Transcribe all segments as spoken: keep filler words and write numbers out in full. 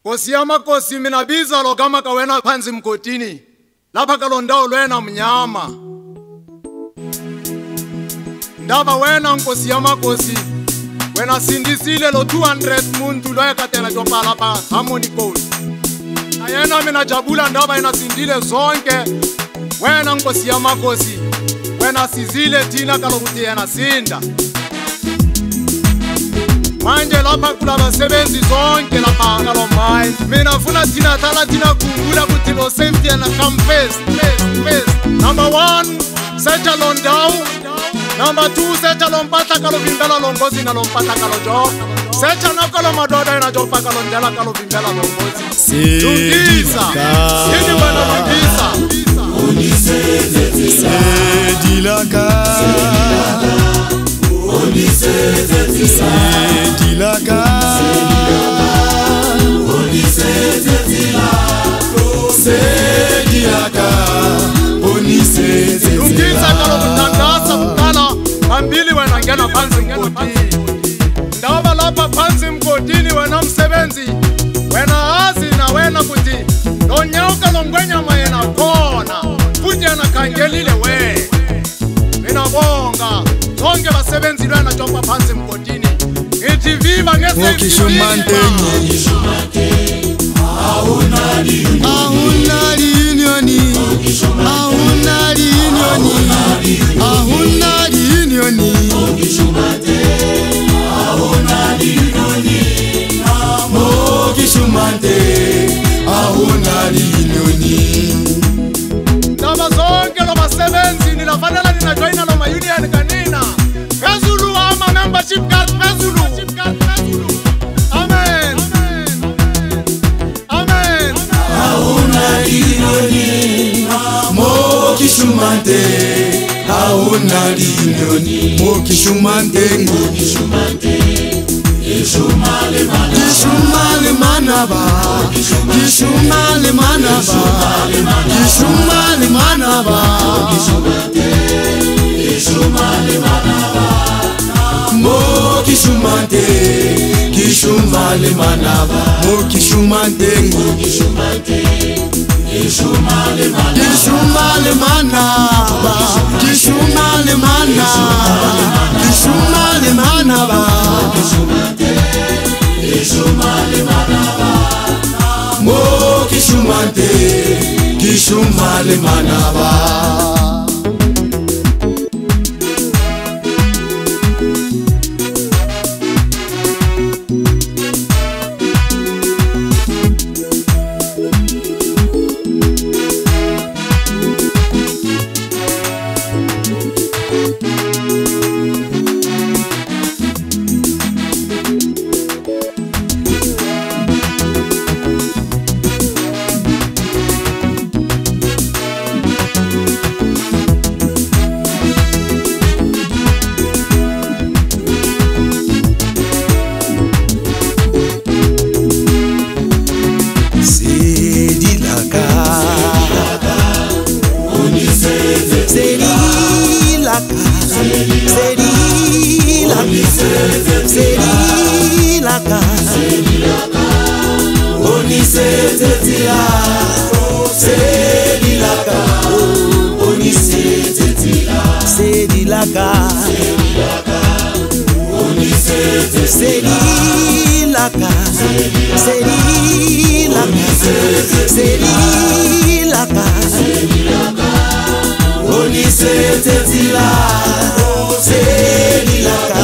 Kosi yamakosi mina biza lo kama kawena phansi mgodini. Lapha kalondawo lwena mnyama. Ndaba wena nkosi yamakosi. Wena sindisile lo two hundred muntu lo yakatela jopala pa Harmony Gold. Ayena mina jabula ndaba yena sindile zonke. Wena nkosi yamakosi. Wena sizile thina kalokuthi yena sinda. Manje lapha kulabasebenzi zonke lapha kalomai. Mina funa thina thala thina kungula kuthi lo safety and come first, first, first. Number one, setha lo ndawo. Number two, setha lo mpatla kalovimbela lo ngozi na lo mpatla kalo jo. Setha nakalo madoda yena jo pa kalo ndela kalovimbela lo ngozi. Lungisa. Yini wena lungisa. Sedilaka. Sedilaka. Sedilaka. Lungisa kalo kutangasa kukala ambili wena ngena phansi mgodini. Ndaba lapha phansi mgodini wena msebenzi. Wena azi na wena kuthi lo nyauka lo ngwenyama yena khona. Futhi yana khangelile we. Mina bonga zonke basebenzi lwana jomba phansi mgodini. Ngithi viva ngesizwe. Ahunali ahunali unioni ahunali unioni ahunali unioni ahunali unioni mokishumante ahunali unioni. Ndaba zonke lo basebenzi nilafanele nina join lo ma union kanina. Phezulu ama membership card phezulu. Amen. Mokishumante, ahunali unioni. Mokishumante, mokishumante. Kishumale manaba, kishumale manaba, kishumale manaba, kishumale manaba, kishumale manaba. Mokishumante, kishumale manaba, mokishumante, mokishumante. Kishumale manaba, kishumale manaba, kishumale manaba, kishumale manaba, mo kishumante, kishumale manaba. Sedilaka, sedilaka, oni sedetila, sedilaka, oni sedetila, sedilaka, sedilaka, oni sedetila, sedilaka, sedilaka, sedilaka, sedilaka, oni sedetila, sedilaka.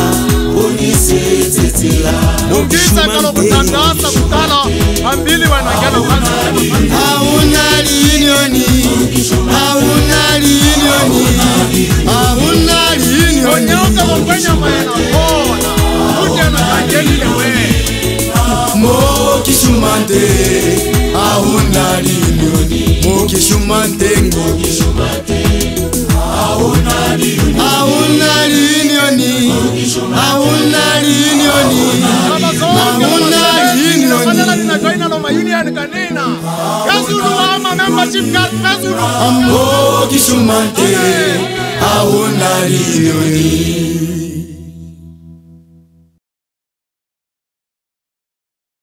Lungisa kalo kutangasa kukala ambili wena ngena phansi. Ahunali unioni, ahunali unioni, ahunali unioni. Onyauka lo ngwenyama yena khona. Futhi yana khangelile we. Mokishumante, ahunali unioni, mokishumante, mokishumante. Ahunali unioni, ahunali unioni, ahunali unioni, ahunali unioni. Join lo ma union kanina. Phezulu ama membership card phezulu. Mokishumante, ahunali unioni.